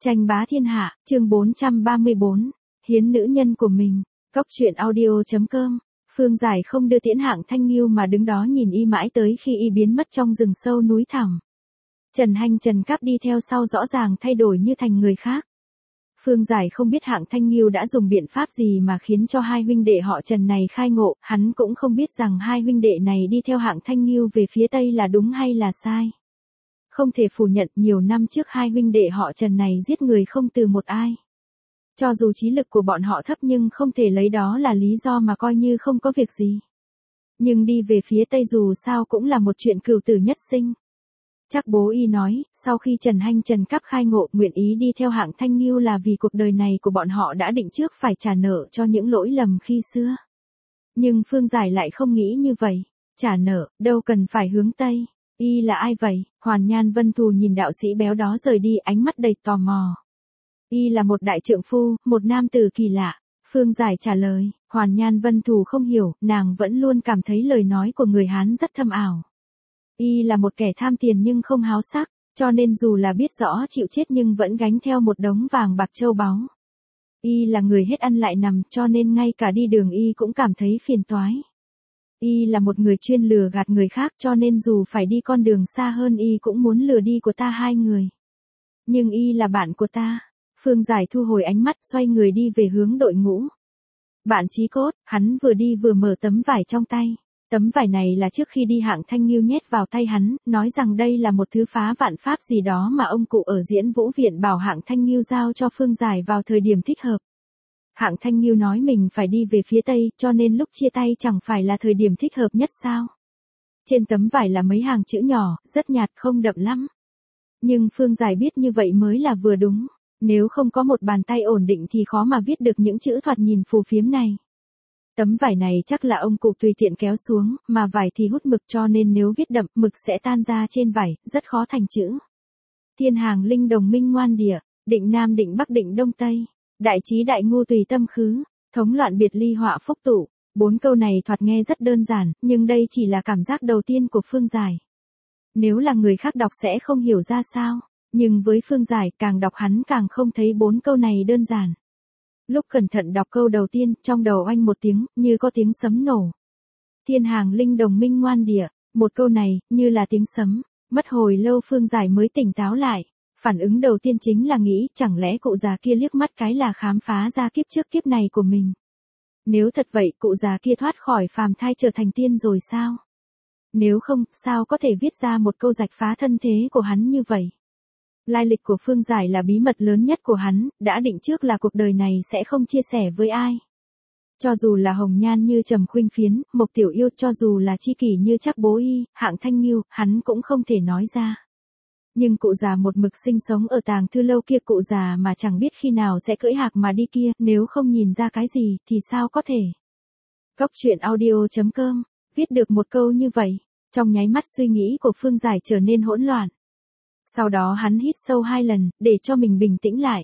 Tranh bá thiên hạ, chương 434, hiến nữ nhân của mình. Cóc truyện audio.com. Phương Giải không đưa tiễn Hạng Thanh Nghiêu mà đứng đó nhìn y mãi tới khi y biến mất trong rừng sâu núi thẳm. Trần Hành Trần Cáp đi theo sau rõ ràng thay đổi như thành người khác. Phương Giải không biết Hạng Thanh Nghiêu đã dùng biện pháp gì mà khiến cho hai huynh đệ họ Trần này khai ngộ, hắn cũng không biết rằng hai huynh đệ này đi theo Hạng Thanh Nghiêu về phía Tây là đúng hay là sai. Không thể phủ nhận nhiều năm trước hai huynh đệ họ Trần này giết người không từ một ai. Cho dù trí lực của bọn họ thấp nhưng không thể lấy đó là lý do mà coi như không có việc gì. Nhưng đi về phía Tây dù sao cũng là một chuyện cửu tử nhất sinh. Chắc bố y nói, sau khi Trần Hành Trần Cáp khai ngộ nguyện ý đi theo Hạng Thanh Nghiêu là vì cuộc đời này của bọn họ đã định trước phải trả nợ cho những lỗi lầm khi xưa. Nhưng Phương Giải lại không nghĩ như vậy, trả nợ, đâu cần phải hướng Tây. Y là ai vậy? Hoàn Nhan Vân Thù nhìn đạo sĩ béo đó rời đi ánh mắt đầy tò mò. Y là một đại trượng phu, một nam tử kỳ lạ. Phương Giải trả lời, Hoàn Nhan Vân Thù không hiểu, nàng vẫn luôn cảm thấy lời nói của người Hán rất thâm ảo. Y là một kẻ tham tiền nhưng không háo sắc, cho nên dù là biết rõ chịu chết nhưng vẫn gánh theo một đống vàng bạc châu báu. Y là người hết ăn lại nằm cho nên ngay cả đi đường Y cũng cảm thấy phiền toái. Y là một người chuyên lừa gạt người khác cho nên dù phải đi con đường xa hơn Y cũng muốn lừa đi của ta hai người. Nhưng Y là bạn của ta. Phương Giải thu hồi ánh mắt xoay người đi về hướng đội ngũ. Bạn Chí Cốt, hắn vừa đi vừa mở tấm vải trong tay. Tấm vải này là trước khi đi Hạng Thanh Nghiêu nhét vào tay hắn, nói rằng đây là một thứ phá vạn pháp gì đó mà ông cụ ở Diễn Vũ Viện bảo Hạng Thanh Nghiêu giao cho Phương Giải vào thời điểm thích hợp. Hạng Thanh Nghiêu nói mình phải đi về phía Tây cho nên lúc chia tay chẳng phải là thời điểm thích hợp nhất sao. Trên tấm vải là mấy hàng chữ nhỏ, rất nhạt không đậm lắm. Nhưng Phương Giải biết như vậy mới là vừa đúng. Nếu không có một bàn tay ổn định thì khó mà viết được những chữ thoạt nhìn phù phiếm này. Tấm vải này chắc là ông cụ tùy tiện kéo xuống, mà vải thì hút mực cho nên nếu viết đậm, mực sẽ tan ra trên vải, rất khó thành chữ. Thiên hàng linh đồng minh ngoan địa, định Nam định Bắc định Đông Tây, đại trí đại ngu tùy tâm khứ, thống loạn biệt ly họa phúc tụ. 4 câu này thoạt nghe rất đơn giản, nhưng đây chỉ là cảm giác đầu tiên của Phương Giải. Nếu là người khác đọc sẽ không hiểu ra sao, nhưng với Phương Giải càng đọc hắn càng không thấy 4 câu này đơn giản. Lúc cẩn thận đọc câu đầu tiên, trong đầu oanh một tiếng, như có tiếng sấm nổ. Thiên hàng linh đồng minh ngoan địa, một câu này, như là tiếng sấm. Mất hồi lâu Phương Giải mới tỉnh táo lại. Phản ứng đầu tiên chính là nghĩ, chẳng lẽ cụ già kia liếc mắt cái là khám phá ra kiếp trước kiếp này của mình. Nếu thật vậy, cụ già kia thoát khỏi phàm thai trở thành tiên rồi sao? Nếu không, sao có thể viết ra một câu rạch phá thân thế của hắn như vậy? Lai lịch của Phương Giải là bí mật lớn nhất của hắn, đã định trước là cuộc đời này sẽ không chia sẻ với ai. Cho dù là hồng nhan như Trầm Khuynh Phiến, Mộc Tiểu Yêu, cho dù là tri kỷ như Trác Bố Y, Hạng Thanh Nghiêu, hắn cũng không thể nói ra. Nhưng cụ già một mực sinh sống ở Tàng Thư Lâu kia, cụ già mà chẳng biết khi nào sẽ cưỡi hạc mà đi kia, nếu không nhìn ra cái gì, thì sao có thể. Cóc truyện audio.com, viết được một câu như vậy, trong nháy mắt suy nghĩ của Phương Giải trở nên hỗn loạn. Sau đó hắn hít sâu 2 lần, để cho mình bình tĩnh lại.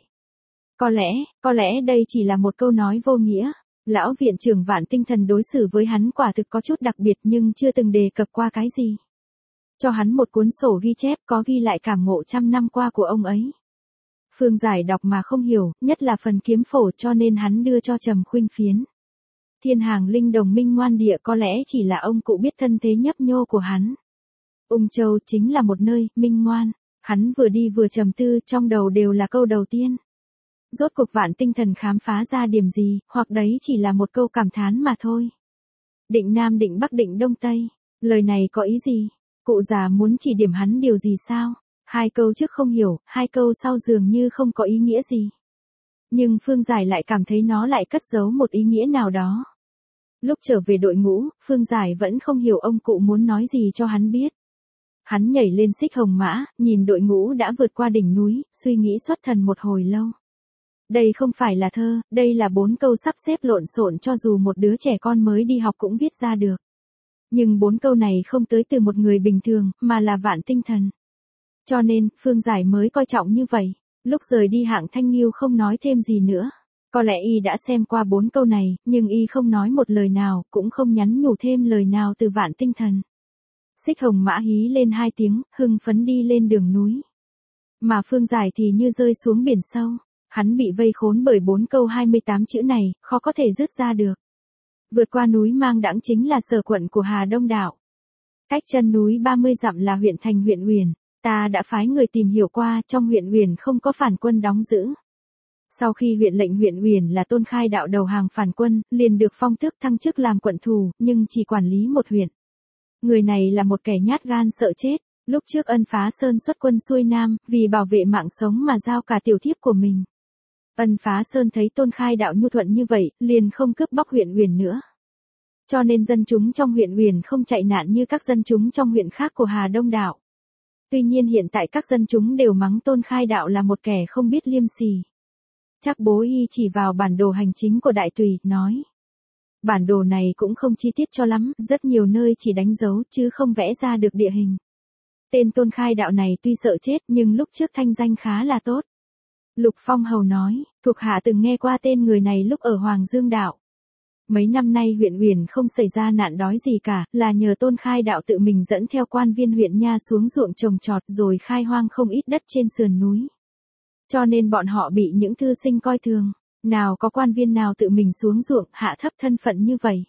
Có lẽ đây chỉ là một câu nói vô nghĩa. Lão viện trưởng Vạn Tinh Thần đối xử với hắn quả thực có chút đặc biệt nhưng chưa từng đề cập qua cái gì. Cho hắn một cuốn sổ ghi chép có ghi lại cảm ngộ trăm năm qua của ông ấy. Phương Giải đọc mà không hiểu, nhất là phần kiếm phổ cho nên hắn đưa cho Trầm Khuynh Phiến. Thiên hàng linh đồng minh ngoan địa có lẽ chỉ là ông cụ biết thân thế nhấp nhô của hắn. Ung Châu chính là một nơi, minh ngoan. Hắn vừa đi vừa trầm tư, trong đầu đều là câu đầu tiên. Rốt cuộc Vạn Tinh Thần khám phá ra điểm gì, hoặc đấy chỉ là một câu cảm thán mà thôi. Định Nam định Bắc định Đông Tây, lời này có ý gì? Cụ già muốn chỉ điểm hắn điều gì sao? 2 câu trước không hiểu, 2 câu sau dường như không có ý nghĩa gì. Nhưng Phương Giải lại cảm thấy nó lại cất giấu một ý nghĩa nào đó. Lúc trở về đội ngũ, Phương Giải vẫn không hiểu ông cụ muốn nói gì cho hắn biết. Hắn nhảy lên xích hồng mã, nhìn đội ngũ đã vượt qua đỉnh núi, suy nghĩ xuất thần một hồi lâu. Đây không phải là thơ, đây là 4 câu sắp xếp lộn xộn cho dù một đứa trẻ con mới đi học cũng viết ra được. Nhưng 4 câu này không tới từ một người bình thường, mà là Vạn Tinh Thần. Cho nên, Phương Giải mới coi trọng như vậy. Lúc rời đi Hạng Thanh Nghiêu không nói thêm gì nữa. Có lẽ y đã xem qua 4 câu này, nhưng y không nói một lời nào, cũng không nhắn nhủ thêm lời nào từ Vạn Tinh Thần. Xích hồng mã hí lên 2 tiếng, hưng phấn đi lên đường núi. Mà Phương Giải thì như rơi xuống biển sâu. Hắn bị vây khốn bởi 4 câu 28 chữ này, khó có thể dứt ra được. Vượt qua núi Mang Đãng chính là sở quận của Hà Đông Đạo. Cách chân núi 30 dặm là huyện thành huyện Uyển. Ta đã phái người tìm hiểu qua, trong huyện Uyển không có phản quân đóng giữ. Sau khi huyện lệnh huyện Uyển là Tôn Khai Đạo đầu hàng phản quân, liền được phong tước thăng chức làm quận thủ, nhưng chỉ quản lý một huyện. Người này là một kẻ nhát gan sợ chết. Lúc trước Ân Phá Sơn xuất quân xuôi Nam, vì bảo vệ mạng sống mà giao cả tiểu thiếp của mình. Ân Phá Sơn thấy Tôn Khai Đạo nhu thuận như vậy, liền không cướp bóc huyện Uyển nữa. Cho nên dân chúng trong huyện Uyển không chạy nạn như các dân chúng trong huyện khác của Hà Đông Đạo. Tuy nhiên hiện tại các dân chúng đều mắng Tôn Khai Đạo là một kẻ không biết liêm sỉ. Trác Bố Y chỉ vào bản đồ hành chính của Đại Tùy, nói. Bản đồ này cũng không chi tiết cho lắm, rất nhiều nơi chỉ đánh dấu chứ không vẽ ra được địa hình. Tên Tôn Khai Đạo này tuy sợ chết nhưng lúc trước thanh danh khá là tốt. Lục Phong Hầu nói, thuộc hạ từng nghe qua tên người này lúc ở Hoàng Dương Đạo. Mấy năm nay huyện Uyển không xảy ra nạn đói gì cả, là nhờ Tôn Khai Đạo tự mình dẫn theo quan viên huyện nha xuống ruộng trồng trọt rồi khai hoang không ít đất trên sườn núi. Cho nên bọn họ bị những thư sinh coi thường, nào có quan viên nào tự mình xuống ruộng hạ thấp thân phận như vậy.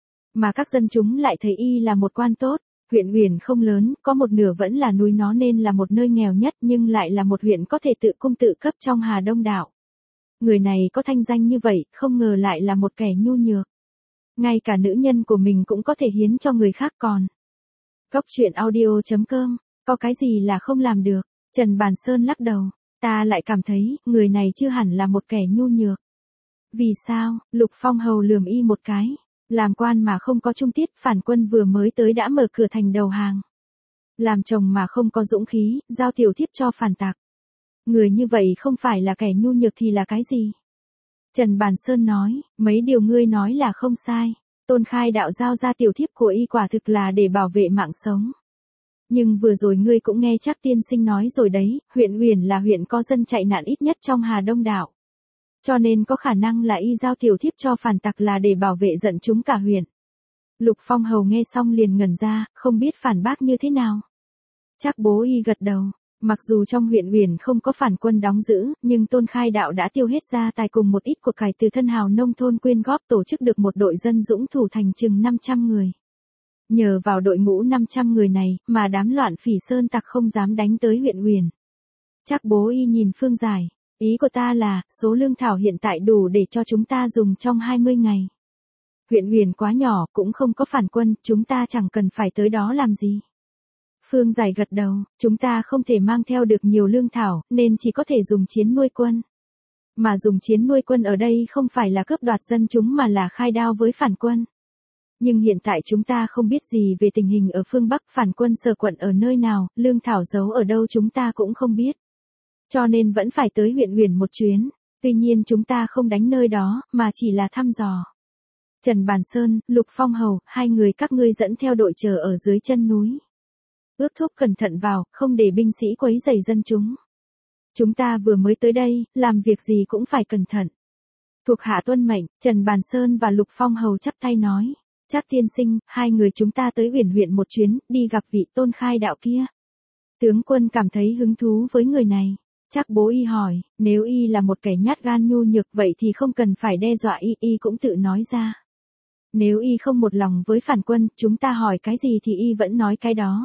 Mà các dân chúng lại thấy y là một quan tốt. Huyện Uyển không lớn, có một nửa vẫn là núi, nó nên là một nơi nghèo nhất nhưng lại là một huyện có thể tự cung tự cấp trong Hà Đông Đạo. Người này có thanh danh như vậy, không ngờ lại là một kẻ nhu nhược. Ngay cả nữ nhân của mình cũng có thể hiến cho người khác còn. Góc truyện audio.com, có cái gì là không làm được? Trần Bàn Sơn lắc đầu, ta lại cảm thấy, người này chưa hẳn là một kẻ nhu nhược. Vì sao? Lục Phong Hầu lườm y một cái. Làm quan mà không có trung tiết, phản quân vừa mới tới đã mở cửa thành đầu hàng. Làm chồng mà không có dũng khí, giao tiểu thiếp cho phản tặc. Người như vậy không phải là kẻ nhu nhược thì là cái gì? Trần Bàn Sơn nói, mấy điều ngươi nói là không sai. Tôn Khai Đạo giao ra tiểu thiếp của y quả thực là để bảo vệ mạng sống. Nhưng vừa rồi ngươi cũng nghe chắc tiên sinh nói rồi đấy, huyện Uyển là huyện có dân chạy nạn ít nhất trong Hà Đông Đạo. Cho nên có khả năng là y giao tiểu thiếp cho phản tặc là để bảo vệ giận chúng cả huyện. Lục Phong Hầu nghe xong liền ngẩn ra, không biết phản bác như thế nào. Trác Bố Y gật đầu, mặc dù trong huyện Uyển không có phản quân đóng giữ, nhưng Tôn Khai Đạo đã tiêu hết gia tài cùng một ít của cải từ thân hào nông thôn quyên góp tổ chức được một đội dân dũng thủ thành chừng 500 người. Nhờ vào đội ngũ 500 người này, mà đám loạn phỉ sơn tặc không dám đánh tới huyện Uyển. Trác Bố Y nhìn Phương Giải. Ý của ta là, số lương thảo hiện tại đủ để cho chúng ta dùng trong 20 ngày. Huyện Uyển quá nhỏ, cũng không có phản quân, chúng ta chẳng cần phải tới đó làm gì. Phương Giải gật đầu, chúng ta không thể mang theo được nhiều lương thảo, nên chỉ có thể dùng chiến nuôi quân. Mà dùng chiến nuôi quân ở đây không phải là cướp đoạt dân chúng mà là khai đao với phản quân. Nhưng hiện tại chúng ta không biết gì về tình hình ở phương Bắc, phản quân sở quận ở nơi nào, lương thảo giấu ở đâu chúng ta cũng không biết. Cho nên vẫn phải tới huyện Uyển một chuyến, tuy nhiên chúng ta không đánh nơi đó, mà chỉ là thăm dò. Trần Bàn Sơn, Lục Phong Hầu, hai người các ngươi dẫn theo đội chờ ở dưới chân núi. Ước thúc cẩn thận vào, không để binh sĩ quấy rầy dân chúng. Chúng ta vừa mới tới đây, làm việc gì cũng phải cẩn thận. Thuộc hạ tuân mệnh, Trần Bàn Sơn và Lục Phong Hầu chắp tay nói. Trác tiên sinh, hai người chúng ta tới Uyển huyện một chuyến, đi gặp vị Tôn Khai Đạo kia. Tướng quân cảm thấy hứng thú với người này. Trác Bố Y hỏi, nếu y là một kẻ nhát gan nhu nhược vậy thì không cần phải đe dọa y cũng tự nói ra. Nếu y không một lòng với phản quân, chúng ta hỏi cái gì thì y vẫn nói cái đó.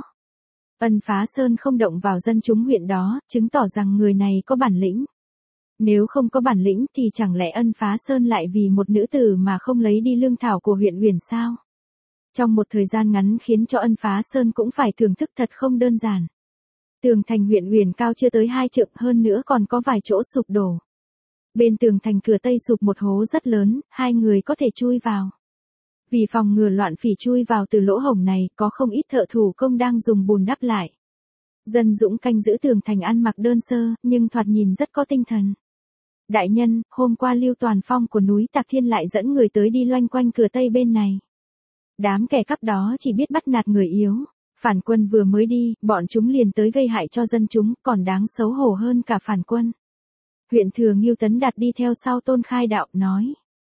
Ân Phá Sơn không động vào dân chúng huyện đó, chứng tỏ rằng người này có bản lĩnh. Nếu không có bản lĩnh thì chẳng lẽ Ân Phá Sơn lại vì một nữ tử mà không lấy đi lương thảo của huyện Uyển sao? Trong một thời gian ngắn khiến cho Ân Phá Sơn cũng phải thưởng thức thật không đơn giản. Tường thành huyện Uyển cao chưa tới 2 trượng, hơn nữa còn có vài chỗ sụp đổ. Bên tường thành cửa tây sụp một hố rất lớn, hai người có thể chui vào. Vì phòng ngừa loạn phỉ chui vào từ lỗ hổng này, có không ít thợ thủ công đang dùng bùn đắp lại. Dân dũng canh giữ tường thành ăn mặc đơn sơ, nhưng thoạt nhìn rất có tinh thần. Đại nhân, hôm qua Lưu Toàn Phong của núi Tạc Thiên lại dẫn người tới đi loanh quanh cửa tây bên này. Đám kẻ cắp đó chỉ biết bắt nạt người yếu. Phản quân vừa mới đi, bọn chúng liền tới gây hại cho dân chúng, còn đáng xấu hổ hơn cả phản quân. Huyện thừa Ngưu Tấn Đạt đi theo sau Tôn Khai Đạo, nói.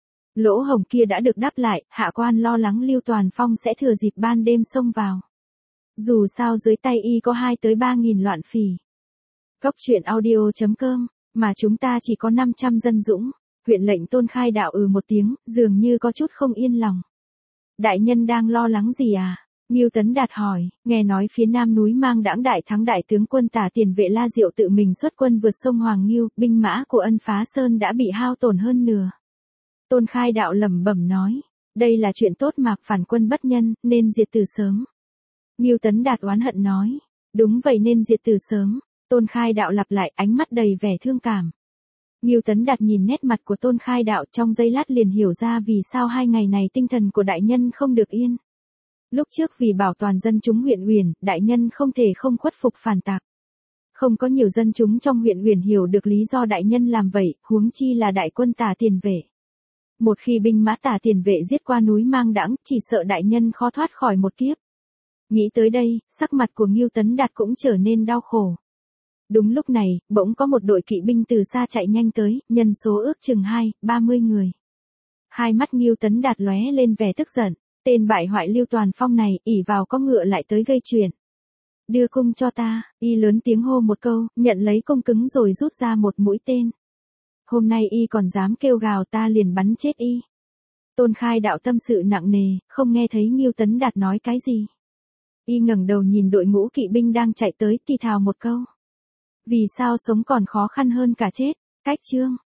Lỗ hổng kia đã được đắp lại, hạ quan lo lắng Lưu Toàn Phong sẽ thừa dịp ban đêm xông vào. Dù sao dưới tay y có 2 tới 3 nghìn loạn phỉ. Cóc truyện audio.com, mà chúng ta chỉ có 500 dân dũng. Huyện lệnh Tôn Khai Đạo một tiếng, dường như có chút không yên lòng. Đại nhân đang lo lắng gì à? Ngưu Tấn Đạt hỏi, nghe nói phía nam núi Mang Đãng đại thắng đại tướng quân Tả Tiền Vệ La Diệu tự mình xuất quân vượt sông Hoàng Ngưu, binh mã của Ân Phá Sơn đã bị hao tổn hơn nửa. Tôn Khai Đạo lẩm bẩm nói, đây là chuyện tốt mà, phản quân bất nhân, nên diệt từ sớm. Ngưu Tấn Đạt oán hận nói, đúng vậy nên diệt từ sớm. Tôn Khai Đạo lặp lại, ánh mắt đầy vẻ thương cảm. Ngưu Tấn Đạt nhìn nét mặt của Tôn Khai Đạo trong giây lát liền hiểu ra vì sao 2 ngày này tinh thần của đại nhân không được yên. Lúc trước vì bảo toàn dân chúng huyện Uyển, đại nhân không thể không khuất phục phản tặc. Không có nhiều dân chúng trong huyện Uyển hiểu được lý do đại nhân làm vậy, huống chi là đại quân Tả Tiền Vệ. Một khi binh mã Tả Tiền Vệ giết qua núi Mang Đãng, chỉ sợ đại nhân khó thoát khỏi một kiếp. Nghĩ tới đây, sắc mặt của Ngưu Tấn Đạt cũng trở nên đau khổ. Đúng lúc này, bỗng có một đội kỵ binh từ xa chạy nhanh tới, nhân số ước chừng 30 người. Hai mắt Ngưu Tấn Đạt lóe lên vẻ tức giận, tên bại hoại Lưu Toàn Phong này, ỷ vào có ngựa lại tới gây chuyện. Đưa cung cho ta, y lớn tiếng hô một câu, nhận lấy cung cứng rồi rút ra một mũi tên. Hôm nay y còn dám kêu gào ta liền bắn chết y. Tôn Khai Đạo tâm sự nặng nề, không nghe thấy Ngưu Tấn Đạt nói cái gì. Y ngẩng đầu nhìn đội ngũ kỵ binh đang chạy tới thì thào một câu. Vì sao sống còn khó khăn hơn cả chết, cách chương.